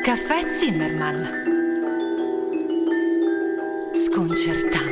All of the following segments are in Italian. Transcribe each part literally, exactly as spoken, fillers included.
Caffè Zimmermann. Sconcertante.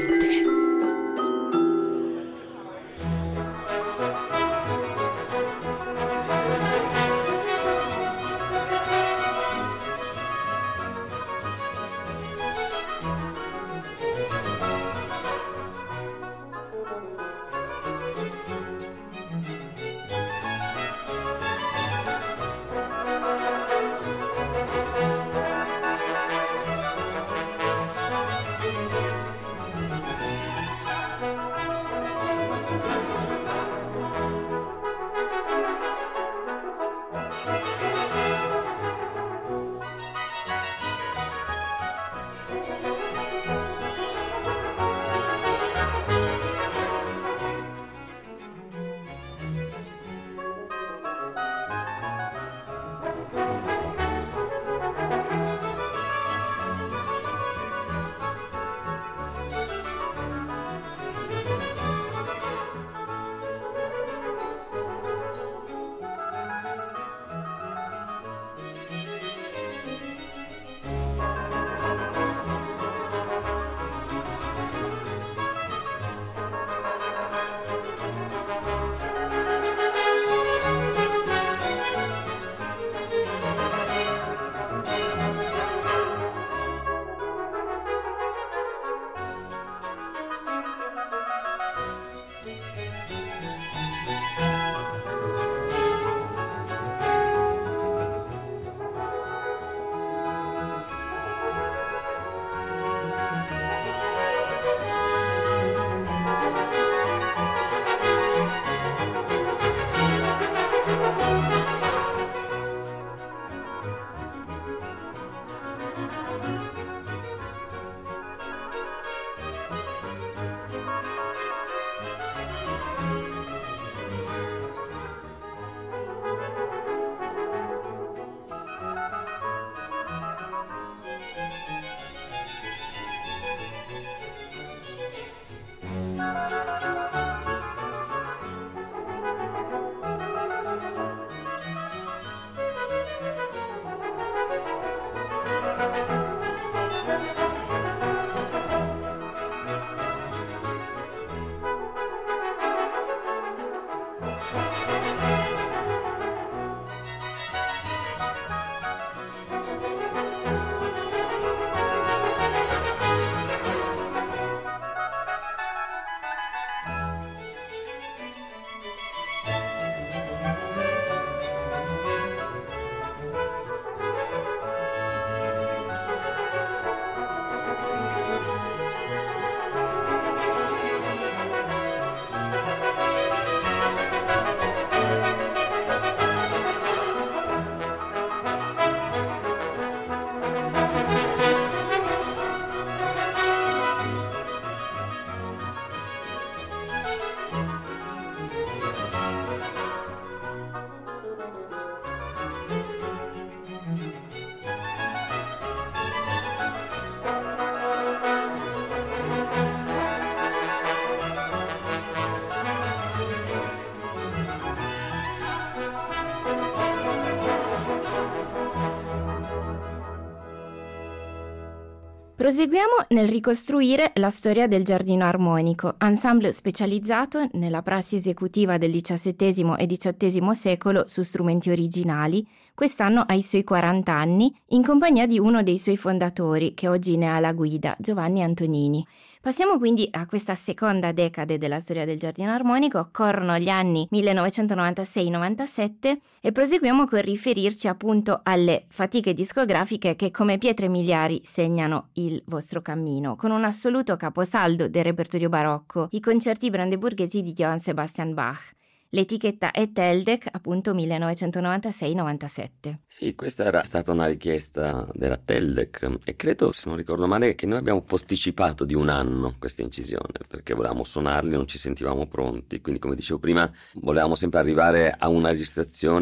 Proseguiamo nel ricostruire la storia del Giardino Armonico, ensemble specializzato nella prassi esecutiva del diciassettesimo e diciottesimo secolo su strumenti originali, quest'anno ai suoi quaranta anni, in compagnia di uno dei suoi fondatori, che oggi ne ha la guida, Giovanni Antonini. Passiamo quindi a questa seconda decade della storia del Giardino Armonico, corrono gli anni millenovecentonovantasei novantasette e proseguiamo con riferirci appunto alle fatiche discografiche che come pietre miliari segnano il vostro cammino, con un assoluto caposaldo del repertorio barocco, i concerti brandeburghesi di Johann Sebastian Bach. L'etichetta è Teldec, appunto millenovecentonovantasei novantasette. Sì, questa era stata una richiesta della Teldec e credo, se non ricordo male, che noi abbiamo posticipato di un anno questa incisione perché volevamo suonarli, non ci sentivamo pronti, quindi come dicevo prima volevamo sempre arrivare a una registrazione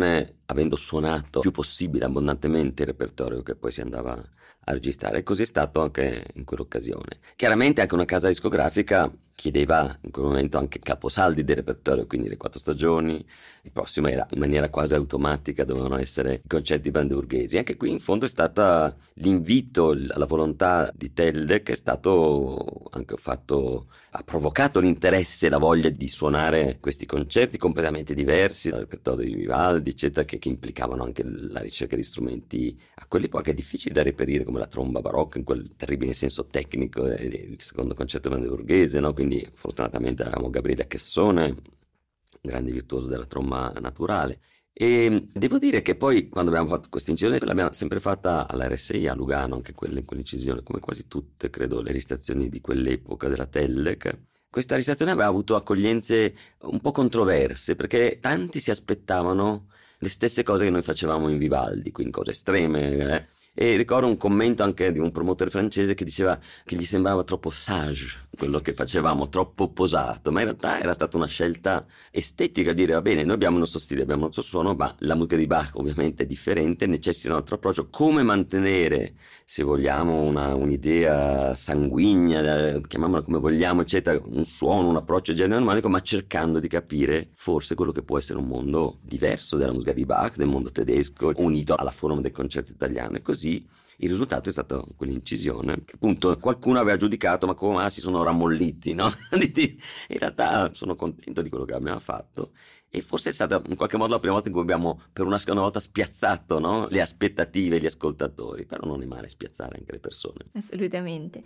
avendo suonato più possibile abbondantemente il repertorio che poi si andava a registrare, e così è stato anche in quell'occasione. Chiaramente anche una casa discografica chiedeva in quel momento anche caposaldi del repertorio, quindi le quattro stagioni, il prossimo era in maniera quasi automatica, dovevano essere i concerti brandeburghesi. Anche qui in fondo è stata l'invito, la volontà di Teldec, che è stato anche fatto, ha provocato l'interesse e la voglia di suonare questi concerti completamente diversi dal repertorio di Vivaldi, eccetera, che, che implicavano anche la ricerca di strumenti a quell'epoca difficili da reperire, come la tromba barocca in quel terribile senso tecnico, il secondo concerto brandeburghese, no? Quindi fortunatamente avevamo Gabriele Chessone, grande virtuoso della tromba naturale. E devo dire che poi quando abbiamo fatto questa incisione l'abbiamo sempre fatta all'R S I a Lugano, anche quella in quell'incisione, come quasi tutte credo le registrazioni di quell'epoca della Teldec. Questa registrazione aveva avuto accoglienze un po' controverse, perché tanti si aspettavano le stesse cose che noi facevamo in Vivaldi, quindi cose estreme, eh? E ricordo un commento anche di un promotore francese che diceva che gli sembrava troppo sage quello che facevamo, troppo posato, ma in realtà era stata una scelta estetica, dire va bene, noi abbiamo il nostro stile, abbiamo il nostro suono, ma la musica di Bach ovviamente è differente, necessita un altro approccio. Come mantenere, se vogliamo, una, un'idea sanguigna, chiamiamola come vogliamo, eccetera, un suono, un approccio germanico, ma cercando di capire forse quello che può essere un mondo diverso della musica di Bach, del mondo tedesco, unito alla forma del concerto italiano. E così il risultato è stato quell'incisione che appunto qualcuno aveva giudicato, ma come ah, si sono rammolliti, no? In realtà sono contento di quello che abbiamo fatto, e forse è stata in qualche modo la prima volta in cui abbiamo per una seconda volta spiazzato, no? Le aspettative degli ascoltatori, però non è male spiazzare anche le persone. Assolutamente.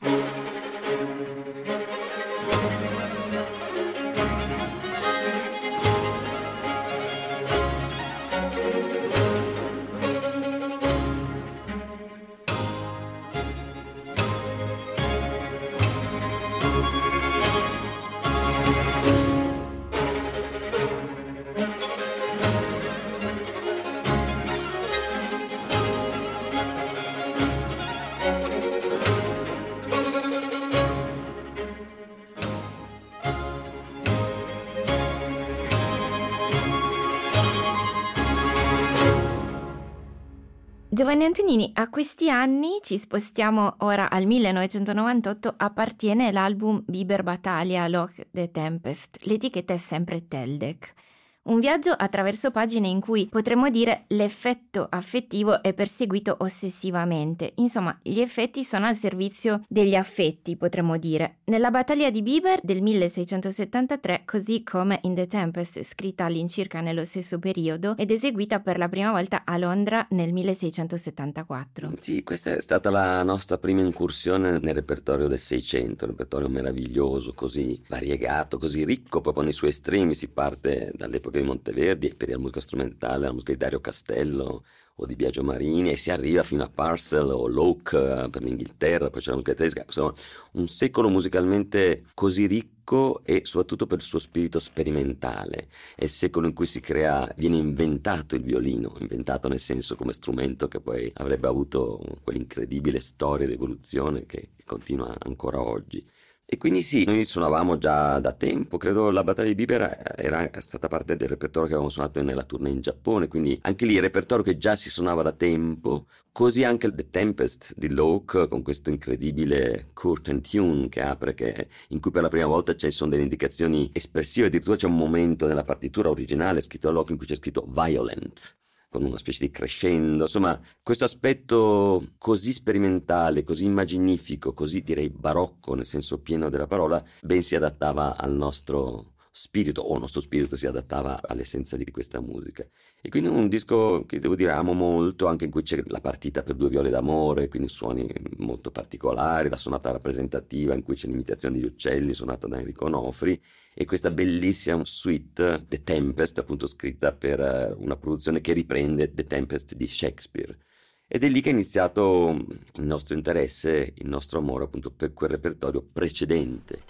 Giovanni Antonini, a questi anni ci spostiamo ora al millenovecentonovantotto, appartiene l'album Biber Battaglia Loch de Tempest, l'etichetta è sempre Teldec. Un viaggio attraverso pagine in cui potremmo dire l'effetto affettivo è perseguito ossessivamente. Insomma, gli effetti sono al servizio degli affetti, potremmo dire. Nella battaglia di Biber del milleseicentosettantatré, così come in The Tempest, scritta all'incirca nello stesso periodo ed eseguita per la prima volta a Londra nel milleseicentosettantaquattro. Sì, questa è stata la nostra prima incursione nel repertorio del Seicento, un repertorio meraviglioso, così variegato, così ricco proprio nei suoi estremi. Si parte dall'epoca di Monteverdi per la musica strumentale, la musica di Dario Castello o di Biagio Marini, e si arriva fino a Purcell o Locke per l'Inghilterra, poi c'è la musica tedesca. Insomma, un secolo musicalmente così ricco e soprattutto per il suo spirito sperimentale. È il secolo in cui si crea, viene inventato il violino, inventato nel senso come strumento che poi avrebbe avuto quell'incredibile storia di evoluzione che continua ancora oggi. E quindi sì, noi suonavamo già da tempo, credo la battaglia di Biber era stata parte del repertorio che avevamo suonato nella tournée in Giappone, quindi anche lì il repertorio che già si suonava da tempo, così anche The Tempest di Locke con questo incredibile curtain tune che apre, che, in cui per la prima volta ci sono delle indicazioni espressive, addirittura c'è un momento nella partitura originale scritto da Locke in cui c'è scritto violent, con una specie di crescendo. Insomma, questo aspetto così sperimentale, così immaginifico, così direi barocco nel senso pieno della parola, ben si adattava al nostro spirito, o il nostro spirito si adattava all'essenza di questa musica. E quindi un disco che devo dire amo molto, anche in cui c'è la partita per due viole d'amore, quindi suoni molto particolari, la sonata rappresentativa in cui c'è l'imitazione degli uccelli suonata da Enrico Onofri, e questa bellissima suite The Tempest, appunto scritta per una produzione che riprende The Tempest di Shakespeare. Ed è lì che è iniziato il nostro interesse, il nostro amore appunto per quel repertorio precedente.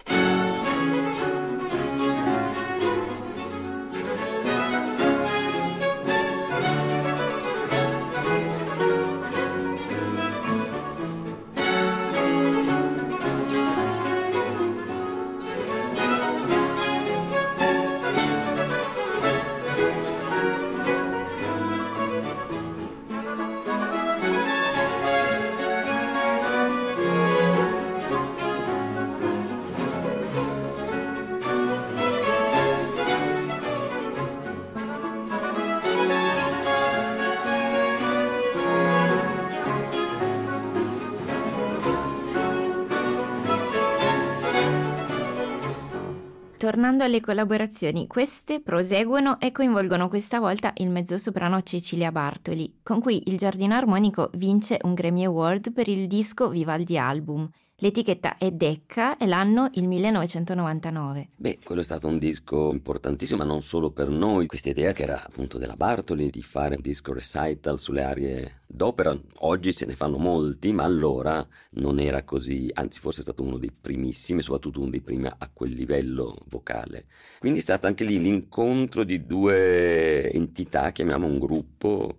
tornando alle collaborazioni, queste proseguono e coinvolgono questa volta il mezzosoprano Cecilia Bartoli, con cui il Giardino Armonico vince un Grammy Award per il disco Vivaldi Album. L'etichetta è Decca e l'anno il millenovecentonovantanove. Beh, quello è stato un disco importantissimo, ma non solo per noi. Questa idea che era appunto della Bartoli di fare un disco recital sulle arie d'opera, oggi se ne fanno molti, ma allora non era così, anzi forse è stato uno dei primissimi, soprattutto uno dei primi a quel livello vocale. Quindi è stato anche lì l'incontro di due entità, chiamiamo un gruppo,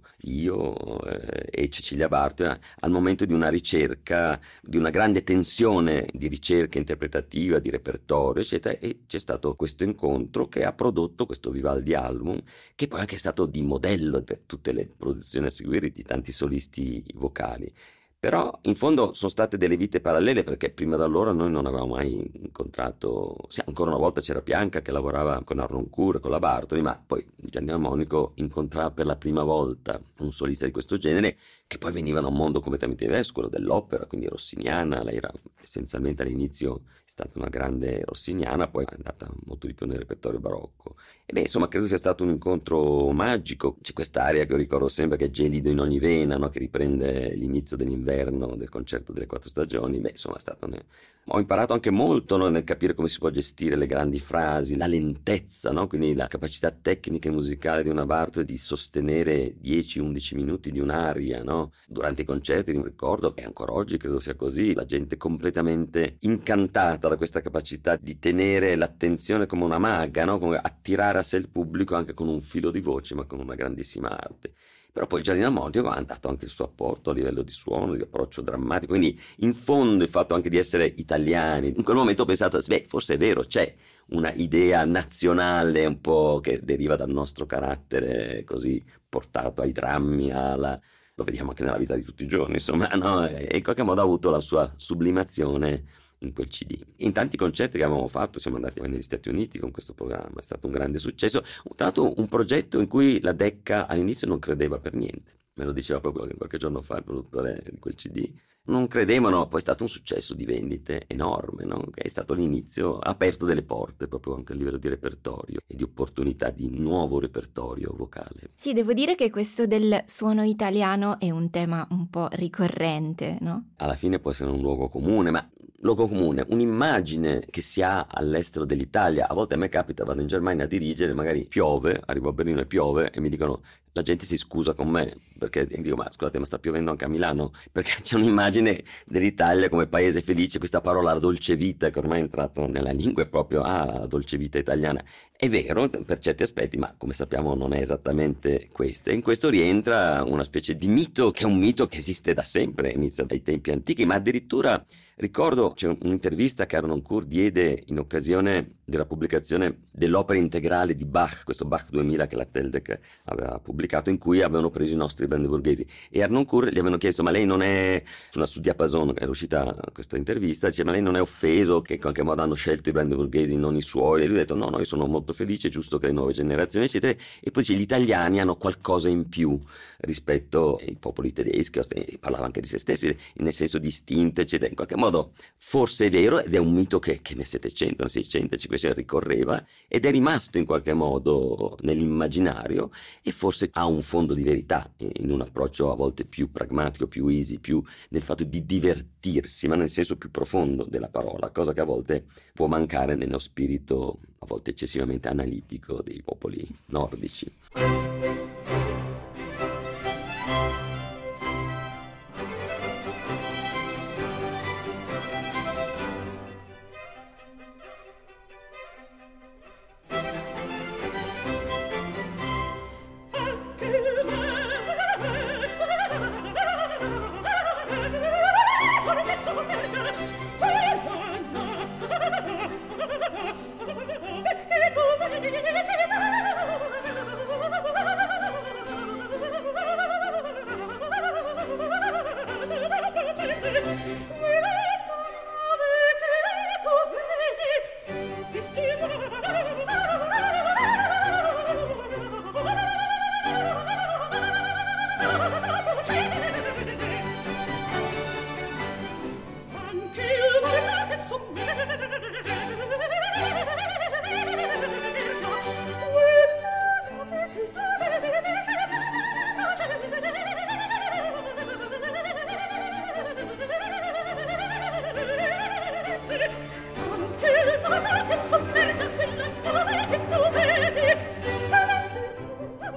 io eh, e Cecilia Bartoli, al momento di una ricerca, di una grande tensione di ricerca interpretativa, di repertorio, eccetera, e c'è stato questo incontro che ha prodotto questo Vivaldi Album, che poi anche è stato di modello per tutte le produzioni a seguire di tanti solisti vocali. Però in fondo sono state delle vite parallele, perché prima da allora noi non avevamo mai incontrato, sì, ancora una volta c'era Bianca che lavorava con Arnoncourt, con la Bartoli, ma poi Giardino Armonico incontrava per la prima volta un solista di questo genere, che poi veniva da un mondo completamente diverso, quello dell'opera, quindi rossiniana. Lei era essenzialmente all'inizio è stata una grande rossiniana, poi è andata molto di più nel repertorio barocco. E beh, insomma, credo sia stato un incontro magico. C'è quest'aria che io ricordo sempre, che è Gelido in ogni vena, no? Che riprende l'inizio dell'inverno del concerto delle quattro stagioni. Beh, insomma, è stato ne... Ho imparato anche molto, no? Nel capire come si può gestire le grandi frasi, la lentezza, no? Quindi la capacità tecnica e musicale di una Bartoli di sostenere dieci undici minuti di un'aria, no? Durante i concerti, mi ricordo, e ancora oggi credo sia così, la gente completamente incantata da questa capacità di tenere l'attenzione come una maga, no? Come attirare a sé il pubblico anche con un filo di voce, ma con una grandissima arte. Però poi il Giardino Armonico ha dato anche il suo apporto a livello di suono, di approccio drammatico, quindi in fondo il fatto anche di essere italiani, in quel momento ho pensato, beh, forse è vero, c'è una idea nazionale un po' che deriva dal nostro carattere così portato ai drammi, alla... lo vediamo anche nella vita di tutti i giorni, insomma, no? E in qualche modo ha avuto la sua sublimazione in quel C D. In tanti concerti che avevamo fatto, siamo andati negli Stati Uniti con questo programma, è stato un grande successo, tra l'altro un progetto in cui la Decca all'inizio non credeva per niente, me lo diceva proprio qualche giorno fa il produttore di quel C D, non credevano, poi è stato un successo di vendite enorme, no? Che è stato l'inizio, ha aperto delle porte proprio anche a livello di repertorio e di opportunità di nuovo repertorio vocale. Sì, devo dire che questo del suono italiano è un tema un po' ricorrente, no? Alla fine può essere un luogo comune, ma luogo comune, un'immagine che si ha all'estero dell'Italia. A volte a me capita, vado in Germania a dirigere, magari piove, arrivo a Berlino e piove e mi dicono, la gente si scusa con me, perché dico, ma scusate, ma sta piovendo anche a Milano? Perché c'è un'immagine dell'Italia come paese felice, questa parola dolce vita che ormai è entrato nella lingua, è proprio, ah, la dolce vita italiana. È vero per certi aspetti, ma come sappiamo non è esattamente questo. E in questo rientra una specie di mito, che è un mito che esiste da sempre, inizia dai tempi antichi, ma addirittura ricordo c'è un'intervista che Arnoncourt diede in occasione della pubblicazione dell'opera integrale di Bach, questo Bach duemila che la Teldec aveva pubblicato, in cui avevano preso i nostri brandeburghesi, e Arnoncourt gli avevano chiesto, ma lei non è, sulla su Diapason era uscita questa intervista, dice, ma lei non è offeso che in qualche modo hanno scelto i brandeburghesi, non i suoi? E lui ha detto, no, no, io sono molto felice, è giusto che le nuove generazioni, eccetera. E poi dice, gli italiani hanno qualcosa in più rispetto ai popoli tedeschi, parlava anche di se stessi, nel senso distinto, eccetera. In qualche modo forse è vero, ed è un mito che, che nel Settecento, nel Seicento, cinquecento ricorreva, ed è rimasto in qualche modo nell'immaginario, e forse ha un fondo di verità in un approccio a volte più pragmatico, più easy, più nel fatto di divertirsi, ma nel senso più profondo della parola, cosa che a volte può mancare nello spirito a volte eccessivamente analitico dei popoli nordici.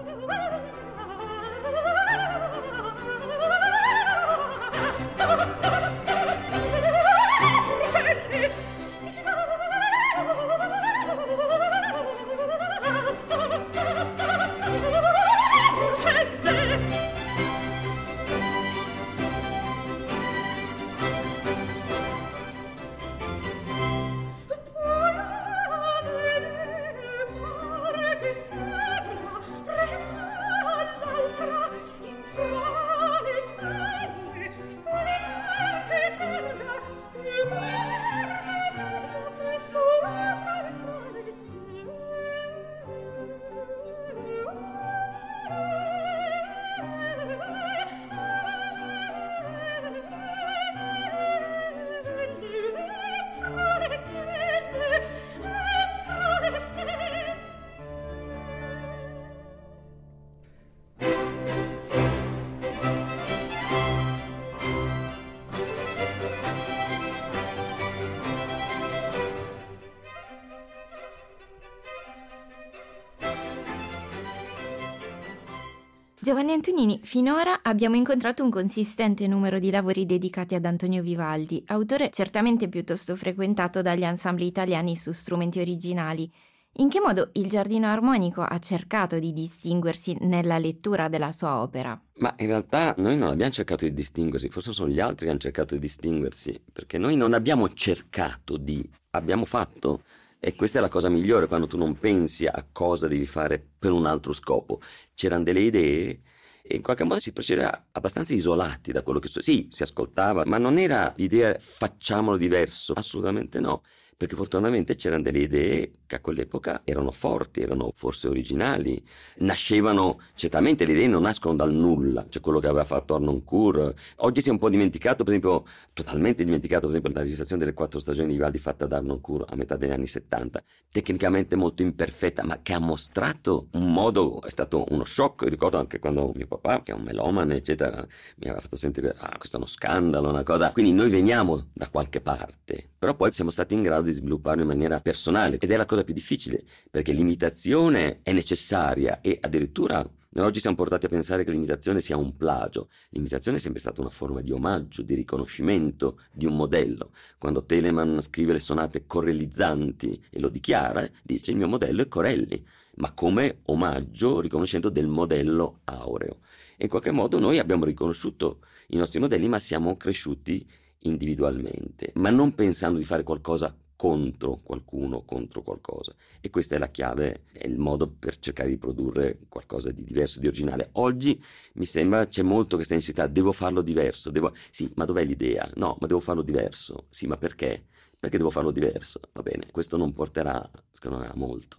Giovanni Antonini, finora abbiamo incontrato un consistente numero di lavori dedicati ad Antonio Vivaldi, autore certamente piuttosto frequentato dagli ensemble italiani su strumenti originali. In che modo il Giardino Armonico ha cercato di distinguersi nella lettura della sua opera? Ma in realtà noi non abbiamo cercato di distinguersi, forse sono gli altri che hanno cercato di distinguersi, perché noi non abbiamo cercato di, abbiamo fatto. E questa è la cosa migliore, quando tu non pensi a cosa devi fare per un altro scopo. C'erano delle idee e in qualche modo si procedeva abbastanza isolati da quello che so. Sì, si ascoltava, ma non era l'idea facciamolo diverso, assolutamente no. Perché fortunatamente c'erano delle idee che a quell'epoca erano forti, erano forse originali, nascevano, certamente le idee non nascono dal nulla, cioè quello che aveva fatto Harnoncourt. Oggi si è un po' dimenticato, per esempio, totalmente dimenticato, per esempio, la registrazione delle quattro stagioni di Vivaldi fatta da Harnoncourt a metà degli anni settanta, tecnicamente molto imperfetta, ma che ha mostrato un modo, è stato uno shock. Io ricordo anche quando mio papà, che è un melomane, eccetera, mi aveva fatto sentire, ah, questo è uno scandalo, una cosa. Quindi noi veniamo da qualche parte, però poi siamo stati in grado di svilupparlo in maniera personale ed è la cosa più difficile, perché l'imitazione è necessaria e addirittura noi oggi siamo portati a pensare che l'imitazione sia un plagio. L'imitazione è sempre stata una forma di omaggio, di riconoscimento di un modello. Quando Telemann scrive le sonate corellizzanti e lo dichiara, dice il mio modello è Corelli, ma come omaggio, riconoscendo del modello aureo. E in qualche modo noi abbiamo riconosciuto i nostri modelli, ma siamo cresciuti individualmente, ma non pensando di fare qualcosa contro qualcuno, contro qualcosa. E questa è la chiave, è il modo per cercare di produrre qualcosa di diverso, di originale. Oggi mi sembra c'è molto questa necessità, devo farlo diverso, devo... sì, ma dov'è l'idea? No, ma devo farlo diverso. Sì, ma perché? Perché devo farlo diverso? Va bene, questo non porterà, secondo me, a molto.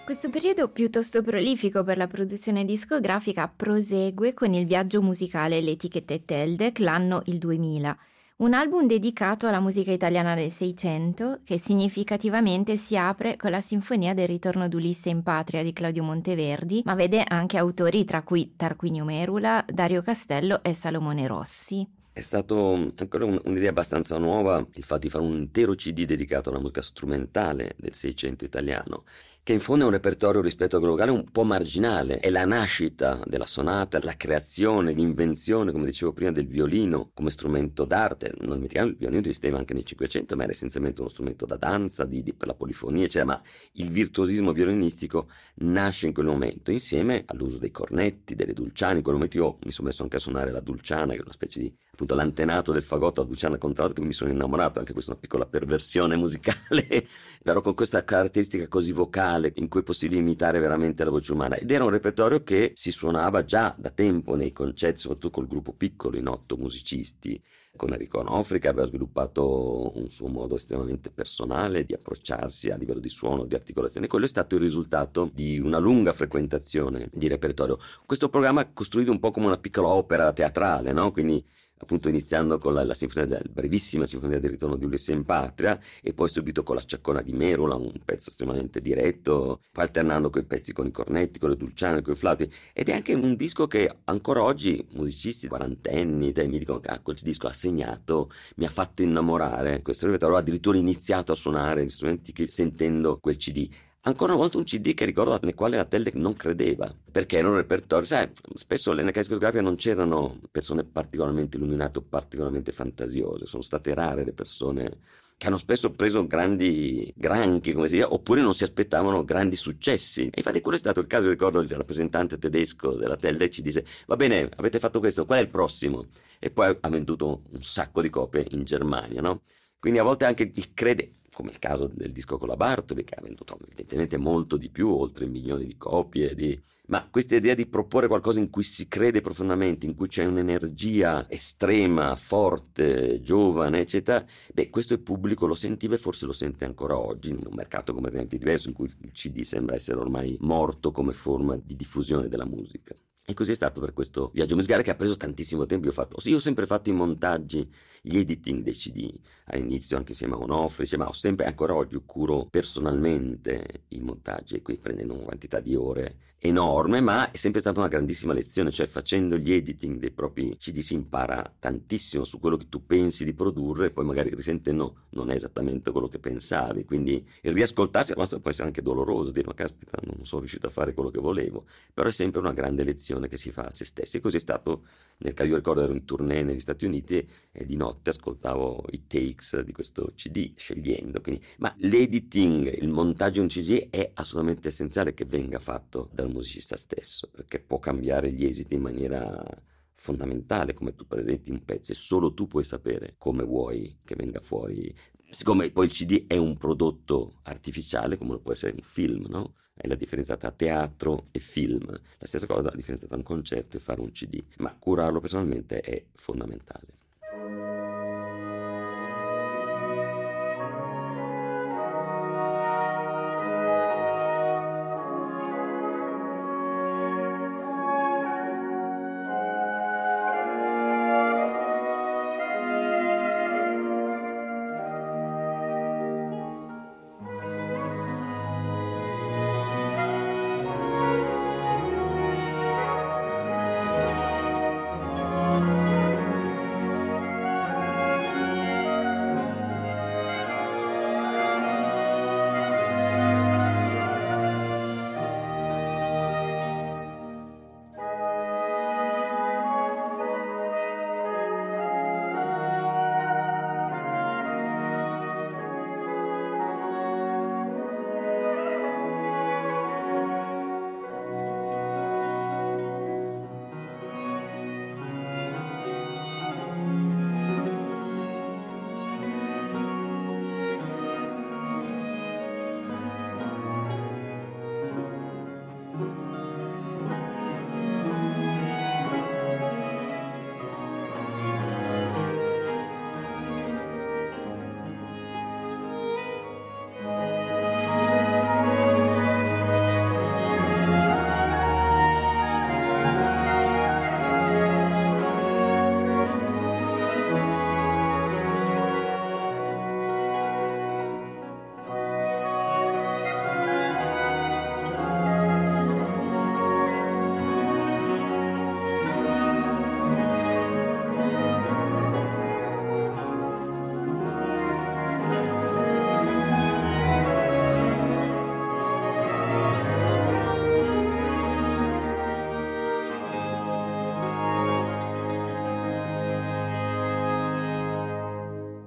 Questo periodo piuttosto prolifico per la produzione discografica prosegue con il viaggio musicale L'Etichette Teldec, l'anno il duemila, un album dedicato alla musica italiana del Seicento che significativamente si apre con la Sinfonia del ritorno d'Ulisse in patria di Claudio Monteverdi, ma vede anche autori tra cui Tarquinio Merula, Dario Castello e Salomone Rossi. È stato ancora un, un'idea abbastanza nuova il fatto di fare un intero C D dedicato alla musica strumentale del Seicento italiano, che in fondo è un repertorio rispetto a quello locale un po' marginale. È la nascita della sonata, la creazione, l'invenzione, come dicevo prima, del violino come strumento d'arte. Non dimentichiamo, il violino esisteva anche nel Cinquecento, ma era essenzialmente uno strumento da danza, di, di, per la polifonia, eccetera. Ma il virtuosismo violinistico nasce in quel momento, insieme all'uso dei cornetti, delle dulciane. In quel momento io mi sono messo anche a suonare la dulciana, che è una specie di, appunto, l'antenato del fagotto, la dulciana contralto, che mi sono innamorato. Anche questa è una piccola perversione musicale, però con questa caratteristica così vocale, in cui è possibile imitare veramente la voce umana, ed era un repertorio che si suonava già da tempo nei concerti, soprattutto col gruppo piccolo in otto musicisti. Con Enrico Onofri, che aveva sviluppato un suo modo estremamente personale di approcciarsi a livello di suono, di articolazione. Quello è stato il risultato di una lunga frequentazione di repertorio. Questo programma è costruito un po' come una piccola opera teatrale, no? Quindi appunto iniziando con la, la sinfonia del, brevissima sinfonia del ritorno di Ulisse in patria, e poi subito con la Ciaccona di Merula, un pezzo estremamente diretto, poi alternando quei pezzi con i cornetti, con le dulciane, con i flauti. Ed è anche un disco che ancora oggi musicisti quarantenni dai, mi dicono che ah, quel disco ha segnato, mi ha fatto innamorare questo repertorio. Ho addirittura iniziato a suonare gli strumenti che, sentendo quel C D. Ancora una volta un C D che ricordo nel quale la Teldec non credeva, perché era un repertorio, sai, spesso nella casa discografica non c'erano persone particolarmente illuminate o particolarmente fantasiose, sono state rare le persone che hanno spesso preso grandi granchi, come si dice, oppure non si aspettavano grandi successi. E infatti quello è stato il caso. Ricordo il rappresentante tedesco della Teldec ci disse: va bene, avete fatto questo, qual è il prossimo? E poi ha venduto un sacco di copie in Germania, no? Quindi a volte anche il crede, come il caso del disco con la Bartoli, che ha venduto evidentemente molto di più, oltre milioni di copie, di... ma questa idea di proporre qualcosa in cui si crede profondamente, in cui c'è un'energia estrema, forte, giovane, eccetera, beh, questo il pubblico lo sentiva e forse lo sente ancora oggi, in un mercato completamente diverso, in cui il C D sembra essere ormai morto come forma di diffusione della musica. E così è stato per questo viaggio musicale, che ha preso tantissimo tempo. Io ho fatto, sì, io ho sempre fatto i montaggi, gli editing dei C D, all'inizio anche insieme a Onofri, cioè, ma ho sempre, ancora oggi, curo personalmente i montaggi, e qui prendendo una quantità di ore enorme, ma è sempre stata una grandissima lezione, cioè facendo gli editing dei propri C D si impara tantissimo su quello che tu pensi di produrre, e poi magari risentendo non è esattamente quello che pensavi, quindi il riascoltarsi può essere anche doloroso, dire ma caspita, non sono riuscito a fare quello che volevo, però è sempre una grande lezione che si fa a se stessi. E così è stato nel caso, io ricordo ero in tournée negli Stati Uniti e di notte ascoltavo i takes di questo C D scegliendo, quindi, ma l'editing, il montaggio di un C D è assolutamente essenziale che venga fatto dal musicista stesso, perché può cambiare gli esiti in maniera fondamentale, come tu presenti un pezzo e solo tu puoi sapere come vuoi che venga fuori. Siccome poi il C D è un prodotto artificiale, come lo può essere un film, no? È la differenza tra teatro e film. La stessa cosa, la differenza tra un concerto e fare un C D, ma curarlo personalmente è fondamentale.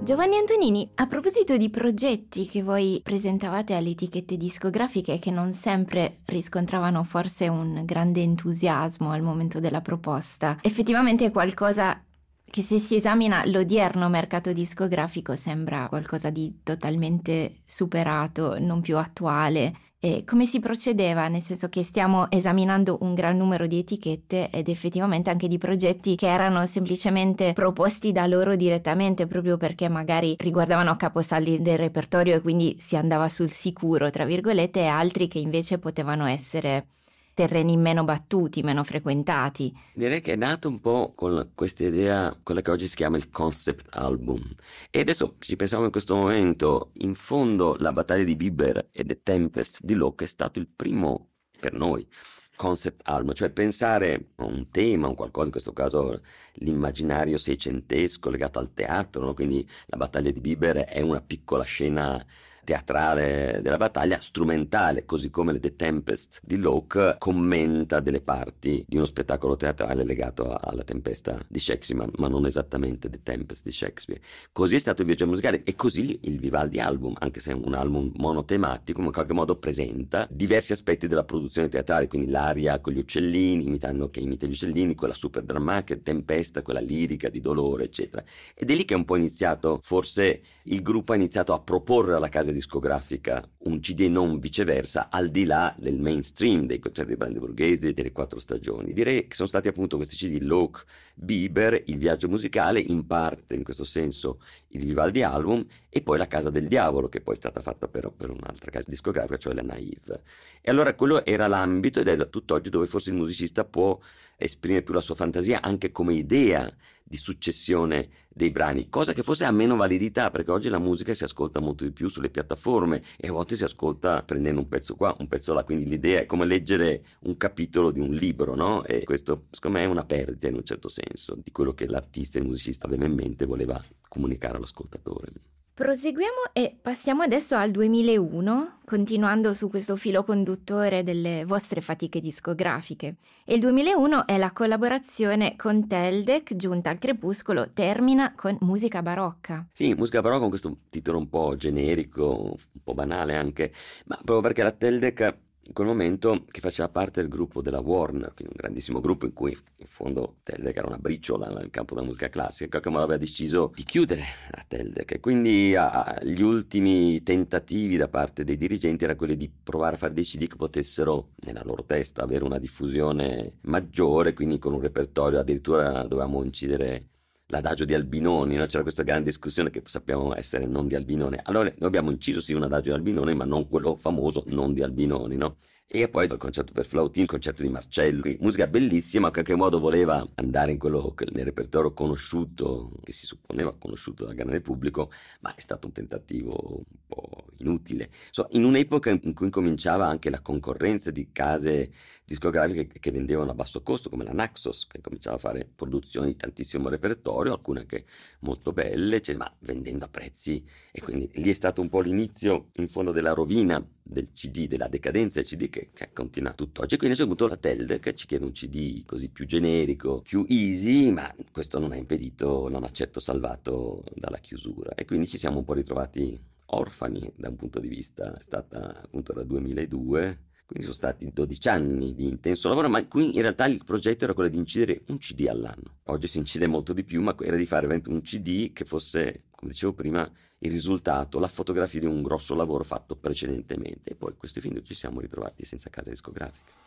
Giovanni Antonini, a proposito di progetti che voi presentavate alle etichette discografiche e che non sempre riscontravano forse un grande entusiasmo al momento della proposta, effettivamente è qualcosa che, se si esamina l'odierno mercato discografico, sembra qualcosa di totalmente superato, non più attuale. E come si procedeva? Nel senso che stiamo esaminando un gran numero di etichette ed effettivamente anche di progetti che erano semplicemente proposti da loro direttamente, proprio perché magari riguardavano caposaldi del repertorio e quindi si andava sul sicuro, tra virgolette, e altri che invece potevano essere terreni meno battuti, meno frequentati. Direi che è nato un po' con questa idea, quella che oggi si chiama il concept album. E adesso ci pensiamo in questo momento, in fondo la battaglia di Bieber e The Tempest di Locke è stato il primo, per noi, concept album, cioè pensare a un tema, un qualcosa, in questo caso l'immaginario seicentesco legato al teatro, no? Quindi la battaglia di Bieber è una piccola scena teatrale della battaglia, strumentale, così come le The Tempest di Locke commenta delle parti di uno spettacolo teatrale legato alla tempesta di Shakespeare, ma, ma non esattamente The Tempest di Shakespeare. Così è stato il viaggio musicale e così il Vivaldi album, anche se è un album monotematico, ma in qualche modo presenta diversi aspetti della produzione teatrale, quindi l'aria con gli uccellini, imitando che imita gli uccellini, quella super drammatica, tempesta, quella lirica di dolore, eccetera. Ed è lì che è un po' iniziato, forse il gruppo ha iniziato a proporre alla casa discografica un C D e non viceversa, al di là del mainstream dei concerti brandeburghesi e delle quattro stagioni. Direi che sono stati appunto questi C D, Locke, Bieber, il viaggio musicale, in parte in questo senso il Vivaldi album, e poi la Casa del Diavolo, che poi è stata fatta per, per un'altra casa discografica, cioè la Naive. E allora quello era l'ambito, ed è tutt'oggi dove forse il musicista può esprimere più la sua fantasia anche come idea di successione dei brani, cosa che forse ha meno validità, perché oggi la musica si ascolta molto di più sulle piattaforme e a volte si ascolta prendendo un pezzo qua, un pezzo là, quindi l'idea è come leggere un capitolo di un libro, no? E questo secondo me è una perdita in un certo senso di quello che l'artista e il musicista aveva in mente e voleva comunicare all'ascoltatore. Proseguiamo e passiamo adesso al duemilauno, continuando su questo filo conduttore delle vostre fatiche discografiche. E il duemilauno è la collaborazione con Teldec, giunta al crepuscolo, termina con Musica barocca. Sì, Musica barocca con questo titolo un po' generico, un po' banale anche, ma proprio perché la Teldec in quel momento, che faceva parte del gruppo della Warner, quindi un grandissimo gruppo in cui in fondo Teldec era una briciola nel campo della musica classica, in qualche modo aveva deciso di chiudere la Teldec, e quindi a, gli ultimi tentativi da parte dei dirigenti era quelli di provare a fare dei C D che potessero nella loro testa avere una diffusione maggiore, quindi con un repertorio, addirittura dovevamo incidere l'adagio di Albinoni, no? C'era questa grande discussione che sappiamo essere non di Albinoni. Allora noi abbiamo inciso sì un adagio di Albinoni, ma non quello famoso non di Albinoni, no? E poi il concerto per flautin, il concerto di Marcello, musica bellissima, in qualche modo voleva andare in quello che nel repertorio conosciuto, che si supponeva conosciuto dal grande pubblico, ma è stato un tentativo un po' inutile. So, in un'epoca in cui cominciava anche la concorrenza di case discografiche che vendevano a basso costo, come la Naxos, che cominciava a fare produzioni di tantissimo repertorio, alcune anche molto belle, cioè, ma vendendo a prezzi, e quindi lì è stato un po' l'inizio in fondo della rovina del C D, della decadenza del C D che, che continua tutt'oggi. Quindi c'è avuto la Teldec che ci chiede un C D così più generico, più easy, ma questo non ha impedito, non ha certo salvato dalla chiusura, e quindi ci siamo un po' ritrovati orfani da un punto di vista. È stata appunto dal duemiladue, quindi sono stati dodici anni di intenso lavoro, ma qui in realtà il progetto era quello di incidere un C D all'anno. Oggi si incide molto di più, ma era di fare un C D che fosse, come dicevo prima, il risultato, la fotografia di un grosso lavoro fatto precedentemente, e poi questo film ci siamo ritrovati senza casa discografica.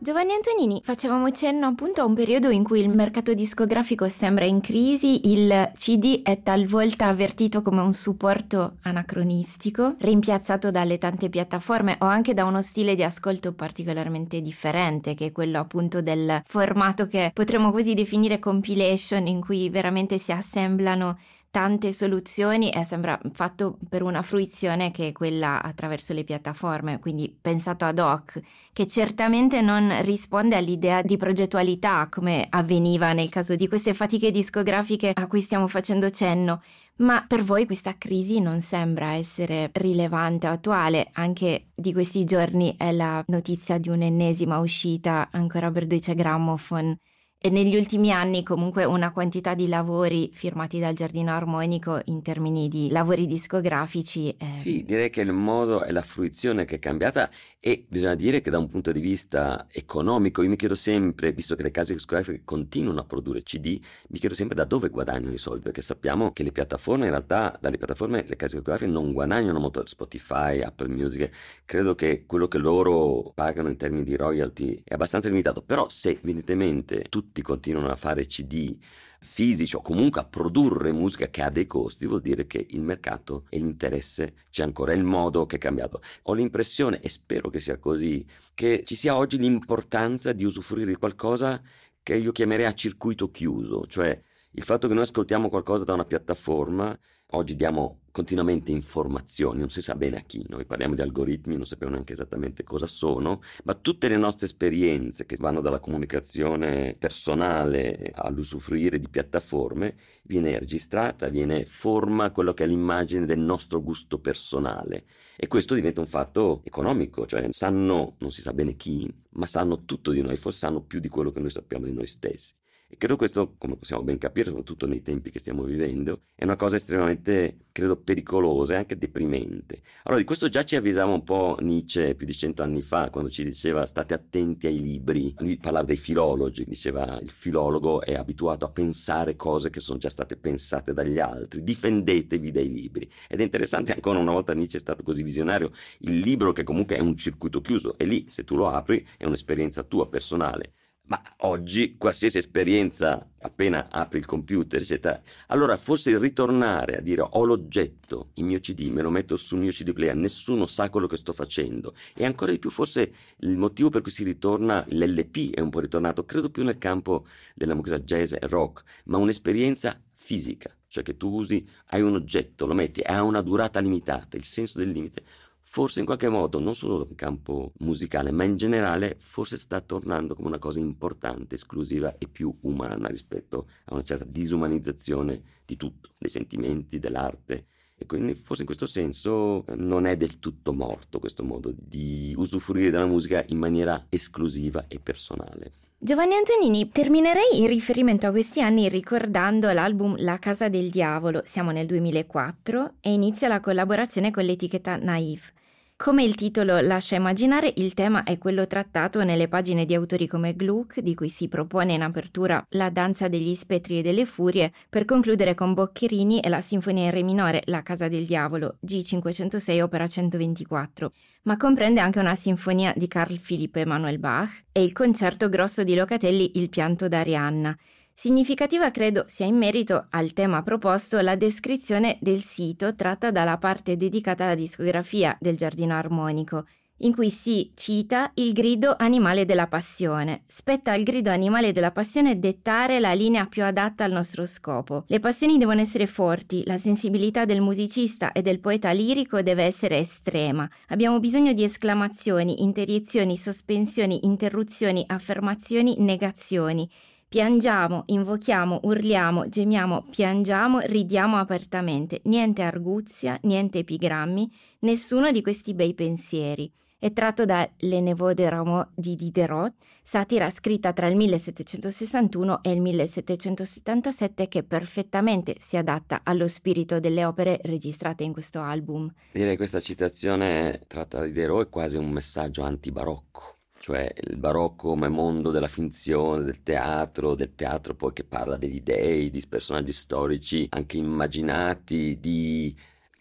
Giovanni Antonini, facevamo cenno appunto a un periodo in cui il mercato discografico sembra in crisi, il C D è talvolta avvertito come un supporto anacronistico, rimpiazzato dalle tante piattaforme o anche da uno stile di ascolto particolarmente differente, che è quello appunto del formato che potremmo così definire compilation, in cui veramente si assemblano tante soluzioni e sembra fatto per una fruizione che è quella attraverso le piattaforme, quindi pensato ad hoc, che certamente non risponde all'idea di progettualità come avveniva nel caso di queste fatiche discografiche a cui stiamo facendo cenno. Ma per voi questa crisi non sembra essere rilevante o attuale? Anche di questi giorni è la notizia di un'ennesima uscita ancora per Deutsche Grammophon. E negli ultimi anni comunque una quantità di lavori firmati dal Giardino Armonico in termini di lavori discografici. Eh... Sì, direi che il modo e la fruizione che è cambiata, e bisogna dire che da un punto di vista economico io mi chiedo sempre, visto che le case discografiche continuano a produrre C D, mi chiedo sempre da dove guadagnano i soldi, perché sappiamo che le piattaforme, in realtà dalle piattaforme le case discografiche non guadagnano molto, Spotify, Apple Music, credo che quello che loro pagano in termini di royalty è abbastanza limitato, però se evidentemente tutti tutti continuano a fare C D fisici o comunque a produrre musica che ha dei costi, vuol dire che il mercato e l'interesse c'è ancora, è il modo che è cambiato. Ho l'impressione, e spero che sia così, che ci sia oggi l'importanza di usufruire di qualcosa che io chiamerei a circuito chiuso, cioè il fatto che noi ascoltiamo qualcosa da una piattaforma. Oggi diamo continuamente informazioni, non si sa bene a chi, noi parliamo di algoritmi, non sappiamo neanche esattamente cosa sono, ma tutte le nostre esperienze che vanno dalla comunicazione personale all'usufruire di piattaforme viene registrata, viene forma quello che è l'immagine del nostro gusto personale, e questo diventa un fatto economico, cioè sanno, non si sa bene chi, ma sanno tutto di noi, forse sanno più di quello che noi sappiamo di noi stessi. E credo questo, come possiamo ben capire, soprattutto nei tempi che stiamo vivendo, è una cosa estremamente, credo, pericolosa e anche deprimente. Allora, di questo già ci avvisava un po' Nietzsche più di cento anni fa, quando ci diceva state attenti ai libri. Lui parlava dei filologi, diceva il filologo è abituato a pensare cose che sono già state pensate dagli altri, difendetevi dai libri. Ed è interessante, ancora una volta Nietzsche è stato così visionario, il libro che comunque è un circuito chiuso, e lì, se tu lo apri, è un'esperienza tua personale. Ma oggi qualsiasi esperienza, appena apri il computer, eccetera, allora forse ritornare a dire ho l'oggetto, il mio C D, me lo metto sul mio C D player, nessuno sa quello che sto facendo, e ancora di più forse il motivo per cui si ritorna, l'L P è un po' ritornato, credo più nel campo della musica jazz e rock, ma un'esperienza fisica, cioè che tu usi, hai un oggetto, lo metti, ha una durata limitata, il senso del limite. Forse in qualche modo, non solo in campo musicale, ma in generale, forse sta tornando come una cosa importante, esclusiva e più umana rispetto a una certa disumanizzazione di tutto, dei sentimenti, dell'arte. E quindi forse in questo senso non è del tutto morto questo modo di usufruire della musica in maniera esclusiva e personale. Giovanni Antonini, terminerei in riferimento a questi anni ricordando l'album La Casa del Diavolo, siamo nel duemilaquattro, e inizia la collaborazione con l'etichetta Naive. Come il titolo lascia immaginare, il tema è quello trattato nelle pagine di autori come Gluck, di cui si propone in apertura La danza degli spettri e delle furie, per concludere con Boccherini e la sinfonia in re minore La Casa del Diavolo, G cinquecentosei opera centoventiquattro, ma comprende anche una sinfonia di Carl Philipp Emanuel Bach e il concerto grosso di Locatelli Il pianto d'Arianna. Significativa credo sia in merito al tema proposto la descrizione del sito tratta dalla parte dedicata alla discografia del Giardino Armonico, in cui si cita il grido animale della passione. Spetta al grido animale della passione dettare la linea più adatta al nostro scopo. Le passioni devono essere forti, la sensibilità del musicista e del poeta lirico deve essere estrema. Abbiamo bisogno di esclamazioni, interiezioni, sospensioni, interruzioni, affermazioni, negazioni. Piangiamo, invochiamo, urliamo, gemiamo, piangiamo, ridiamo apertamente. Niente arguzia, niente epigrammi, nessuno di questi bei pensieri. È tratto da Le Neveux de Rameau di Diderot, satira scritta tra il millesettecentosessantuno e il millesettecentosettantasette, che perfettamente si adatta allo spirito delle opere registrate in questo album. Direi che questa citazione tratta da Diderot è quasi un messaggio antibarocco. Cioè il barocco come mondo della finzione, del teatro, del teatro poi che parla degli dei, di personaggi storici anche immaginati, di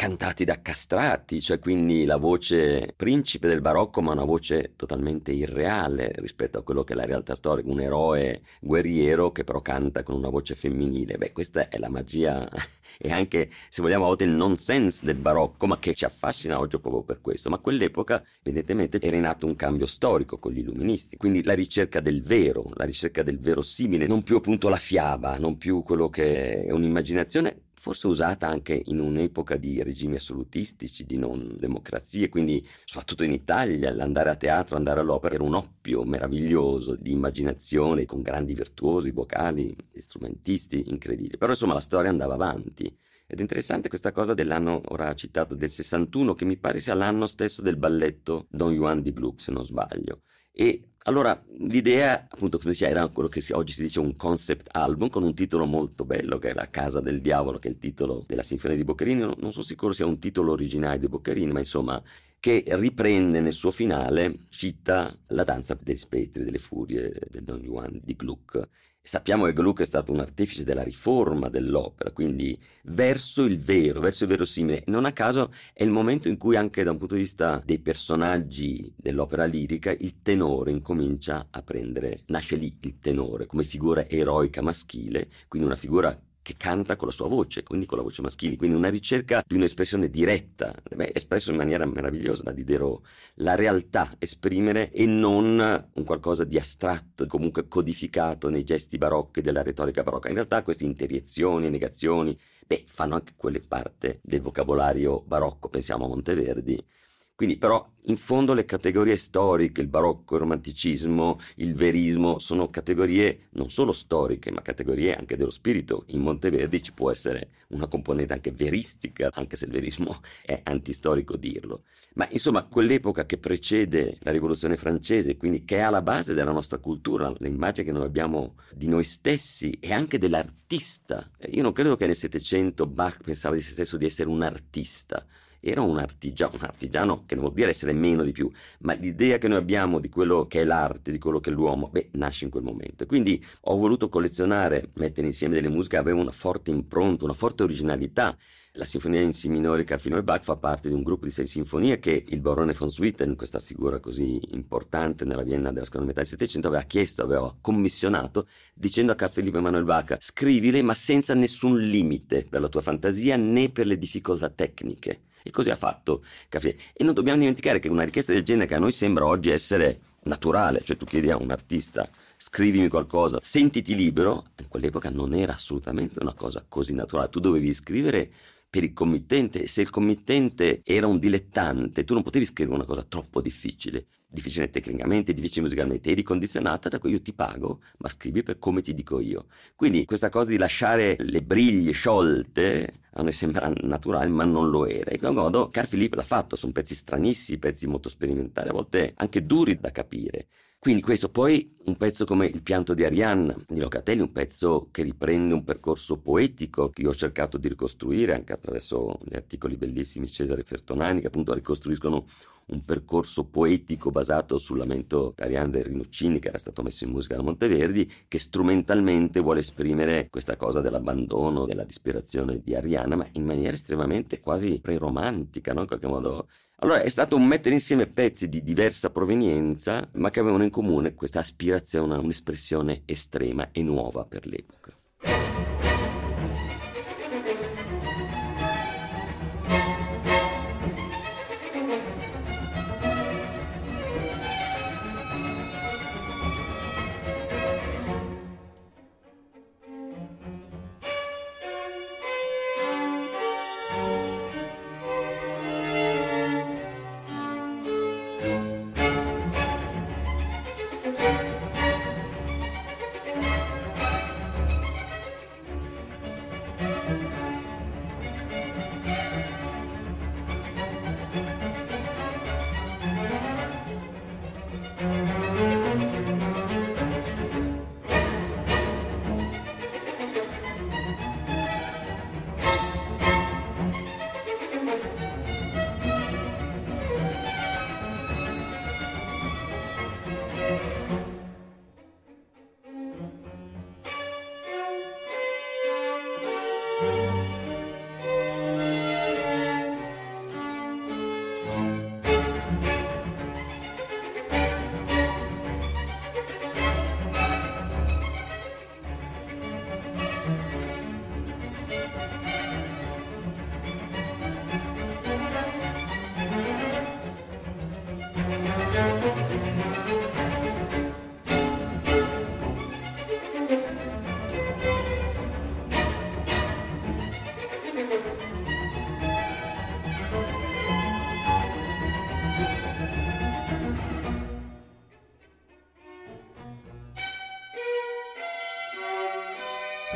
cantati da castrati, cioè quindi la voce principe del barocco, ma una voce totalmente irreale rispetto a quello che è la realtà storica, un eroe guerriero che però canta con una voce femminile. Beh, questa è la magia e anche, se vogliamo, a volte il nonsense del barocco, ma che ci affascina oggi proprio per questo. Ma a quell'epoca, evidentemente, era in atto un cambio storico con gli illuministi, quindi la ricerca del vero, la ricerca del verosimile, non più appunto la fiaba, non più quello che è un'immaginazione, forse usata anche in un'epoca di regimi assolutistici, di non democrazie, quindi soprattutto in Italia l'andare a teatro, andare all'opera era un oppio meraviglioso di immaginazione, con grandi virtuosi vocali, strumentisti incredibili. Però insomma la storia andava avanti. Ed è interessante questa cosa dell'anno, ora citato, del sessantuno, che mi pare sia l'anno stesso del balletto Don Juan di Gluck, se non sbaglio. E allora l'idea, appunto, come diceva, era quello che si, oggi si dice un concept album con un titolo molto bello, che è La Casa del Diavolo, che è il titolo della Sinfonia di Boccherini. Non, non sono sicuro sia un titolo originale di Boccherini, ma insomma, che riprende nel suo finale, cita la danza degli spettri, delle furie del Don Juan di Gluck. Sappiamo che Gluck è stato un artefice della riforma dell'opera, quindi verso il vero, verso il verosimile. Non a caso è il momento in cui anche da un punto di vista dei personaggi dell'opera lirica il tenore incomincia a prendere, nasce lì il tenore come figura eroica maschile, quindi una figura che canta con la sua voce, quindi con la voce maschile, quindi una ricerca di un'espressione diretta, beh, espresso in maniera meravigliosa da Diderot, la realtà esprimere e non un qualcosa di astratto, comunque codificato nei gesti barocchi della retorica barocca. In realtà queste interiezioni, negazioni, beh, fanno anche quelle parte del vocabolario barocco, pensiamo a Monteverdi. Quindi però in fondo le categorie storiche, il barocco, il romanticismo, il verismo, sono categorie non solo storiche, ma categorie anche dello spirito. In Monteverdi ci può essere una componente anche veristica, anche se il verismo è antistorico dirlo. Ma insomma, quell'epoca che precede la rivoluzione francese, quindi che è alla base della nostra cultura, l'immagine che noi abbiamo di noi stessi e anche dell'artista. Io non credo che nel Settecento Bach pensava di se stesso di essere un artista. Era un artigiano, un artigiano che non vuol dire essere meno di più, ma l'idea che noi abbiamo di quello che è l'arte, di quello che è l'uomo, beh, nasce in quel momento. Quindi ho voluto collezionare, mettere insieme delle musiche che avevano una forte impronta, una forte originalità. La Sinfonia in Si minore di Carfino e Bach fa parte di un gruppo di sei sinfonie che il barone von Swieten, questa figura così importante nella Vienna della seconda metà del Settecento, aveva chiesto, aveva commissionato, dicendo a Carl Philipp Emanuel Bach: scrivile ma senza nessun limite per la tua fantasia né per le difficoltà tecniche. E così ha fatto Carl. E non dobbiamo dimenticare che una richiesta del genere, che a noi sembra oggi essere naturale, cioè tu chiedi a un artista scrivimi qualcosa, sentiti libero, in quell'epoca non era assolutamente una cosa così naturale. Tu dovevi scrivere per il committente, e se il committente era un dilettante tu non potevi scrivere una cosa troppo difficile, difficile tecnicamente, difficile musicalmente, eri condizionata da cui io ti pago, ma scrivi per come ti dico io. Quindi questa cosa di lasciare le briglie sciolte a noi sembra naturale, ma non lo era. E in qualche modo Carl Philipp l'ha fatto, sono pezzi stranissimi, pezzi molto sperimentali, a volte anche duri da capire. Quindi questo, poi un pezzo come Il pianto di Arianna di Locatelli, un pezzo che riprende un percorso poetico che io ho cercato di ricostruire anche attraverso gli articoli bellissimi di Cesare Fertonani, che appunto ricostruiscono un percorso poetico basato sul lamento d'Arianna del Rinuccini, che era stato messo in musica da Monteverdi, che strumentalmente vuole esprimere questa cosa dell'abbandono, della disperazione di Arianna, ma in maniera estremamente quasi preromantica, no? In qualche modo. Allora è stato un mettere insieme pezzi di diversa provenienza, ma che avevano in comune questa aspirazione a un'espressione estrema e nuova per l'epoca.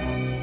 Ciao.